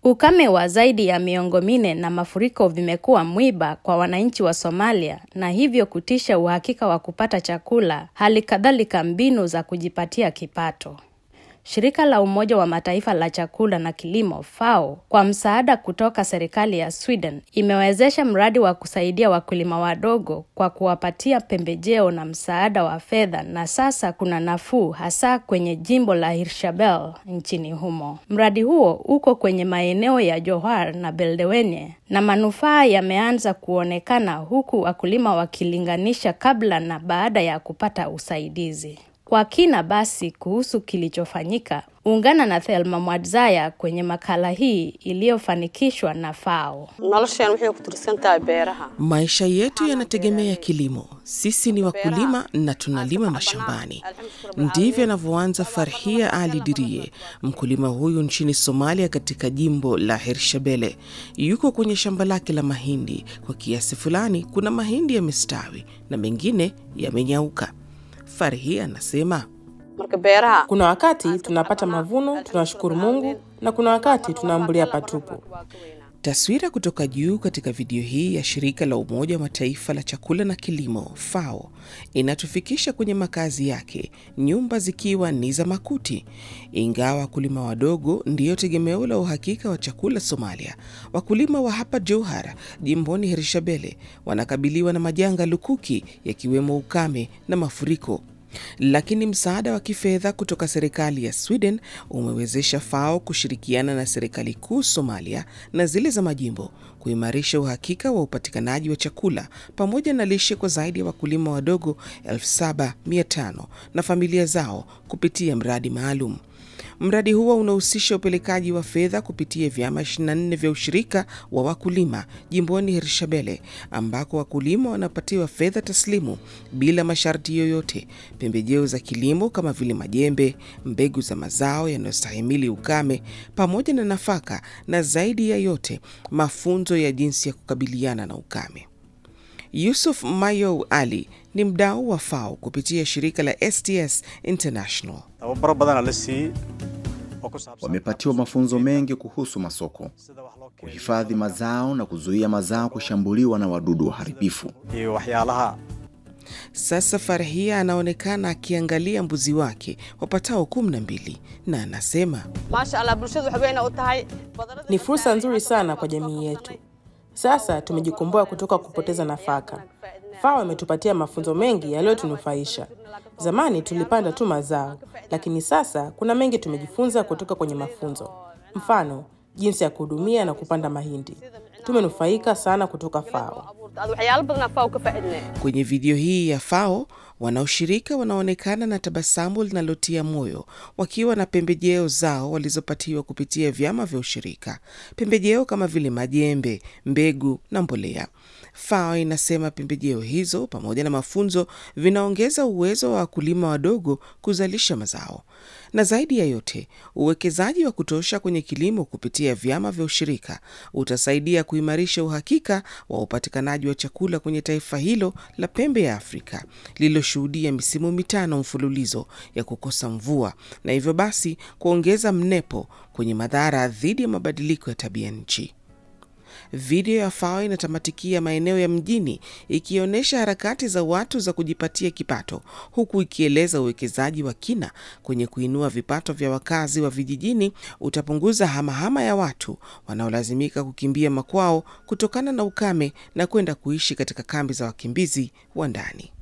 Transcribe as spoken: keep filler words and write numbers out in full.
Ukame wa zaidi ya miongo minne na mafuriko vimekuwa mwiba kwa wananchi wa Somalia na hivyo kutisha uhakika wa kupata chakula, hali kadhalika mbinu za kujipatia kipato. Shirika la Umoja wa Mataifa la Chakula na Kilimo FAO kwa msaada kutoka serikali ya Sweden imewezesha mradi wa kusaidia wakulima wadogo kwa kuwapatia pembejeo na msaada wa fedha, na sasa kuna nafuu hasa kwenye jimbo la Hirshabelle nchini humo. Mradi huo uko kwenye maeneo ya Johar na Beledweyne na manufaa yameanza kuonekana, huku wakulima wakilinganisha kabla na baada ya kupata usaidizi. Kwa kina basi kuhusu kilichofanyika, ungana na Thelma Mwadzaya kwenye makala hii iliyofanikishwa na FAO. Maisha yetu yanategemea kilimo. Sisi ni wakulima na tunalima mashambani. Ndivyo anavyoanza Farhia Ali Dirie, mkulima huyu nchini Somalia katika jimbo la Hirshabelle. Yuko kwenye shamba lake la mahindi. Kwa kiasi fulani kuna mahindi yamestawi na mengine yamenyauka. Farhia anasema, kuna wakati tunapata mavuno, tunashukuru Mungu, na kuna wakati tunaambulia patupu. Taswira kutoka juu katika video hii ya shirika la Umoja wa Mataifa la Chakula na Kilimo FAO inatufikisha kwenye makazi yake, nyumba zikiwa ni za makuti. Ingawa wakulima wadogo ndiyo tegemeo la uhakika wa chakula Somalia, wakulima wa hapa Johar, jimboni Hirshabelle, wanakabiliwa na majanga lukuki yakiwemo ukame na mafuriko. Lakini msaada wa kifedha kutoka serikali ya Sweden umewezesha FAO kushirikiana na serikali kuu Somalia na zile za majimbo kuimarisha uhakika wa upatikanaji wa chakula pamoja na lishe kwa zaidi ya wakulima wadogo elfu saba mia tano na familia zao kupitia mradi maalum. Mradi huo unahusisha upelekaji wa fedha kupitia vyama ishirini na nne vya ushirika wa wakulima jimboni Hirshabelle, ambako wakulima wanapatiwa fedha taslimu bila masharti yoyote, pembejeo za kilimo kama vile majembe, mbegu za mazao yanayostahimili ukame, pamoja na nafaka, na zaidi ya yote mafunzo ya jinsi ya kukabiliana na ukame. Yusuf Mayo Ali ni mdau wa FAO kupitia shirika la S T S International. Wamepatiwa mafunzo mengi kuhusu masoko, kuhifadhi mazao na kuzuia mazao kushambuliwa na wadudu waharibifu. Sasa Farhia anaonekana akiangalia mbuzi wake wapatao kumi na mbili na anasema, ni fursa nzuri sana kwa jamii yetu. Sasa tumejikomboa kutoka kupoteza nafaka. FAO imetupatia mafunzo mengi yaliyotunufaisha. Zamani tulipanda tu mazao, lakini sasa kuna mengi tumejifunza kutoka kwenye mafunzo. Mfano, jinsi ya kuhudumia na kupanda mahindi. Tumenufaika sana kutoka FAO. Kwenye video hii ya FAO, wanaoshirika wanaonekana na tabasamu linalotia moyo, wakiwa na pembejeo zao walizopatiwa kupitia vyama vya ushirika. Pembejeo kama vile majembe, mbegu na mbolea. FAO inasema pembejeo hizo pamoja na mafunzo vinaongeza uwezo wa wakulima wadogo kuzalisha mazao. Na zaidi ya yote, uwekezaji wa kutosha kwenye kilimo kupitia vyama vya ushirika utasaidia kuimarisha uhakika wa upatikanaji wa chakula kwenye taifa hilo la pembe ya Afrika lililoshuhudia misimu mitano mfululizo ya kukosa mvua, na hivyo basi kuongeza mnepo kwenye madhara dhidi ya mabadiliko ya tabia nchi. Video ya FAO inatamatikia maeneo ya mjini ikionyesha harakati za watu za kujipatia kipato, huku ikieleza uwekezaji wa kina kwenye kuinua vipato vya wakazi wa vijijini utapunguza hamahama ya watu wanaolazimika kukimbia makwao kutokana na ukame na kwenda kuishi katika kambi za wakimbizi wa ndani.